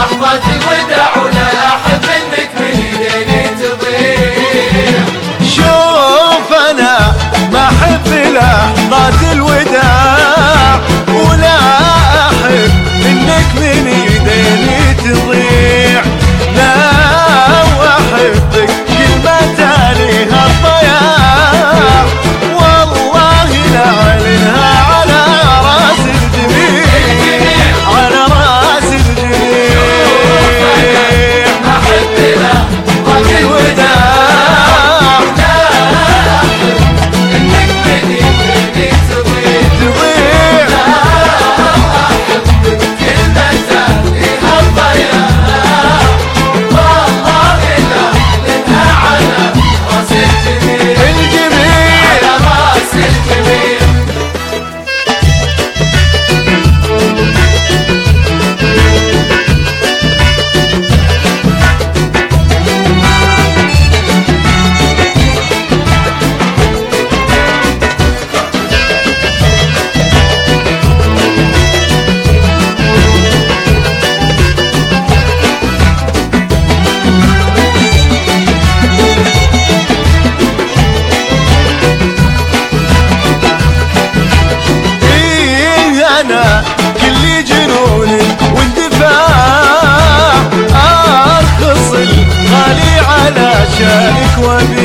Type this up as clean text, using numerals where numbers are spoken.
لحظة الوداع ولا أحب إنك من إيديني تضيع. شوف أنا ما أحب لحظات الوداع ولا أحب إنك من إيديني تضيع. لا وأحبك كلمة عليها الضياع والله لا أعلنها على راس الجميع، على راس الجميع. أحب لحظة الوداع لا أحب إنك من إيديني تضيع. لا أحبك كلمة عليها الضياع والله لا أعلنها على راس الجميع، على راس الجميع. أنا كل جنون واندفاع أرخص الغالي على شانك وبي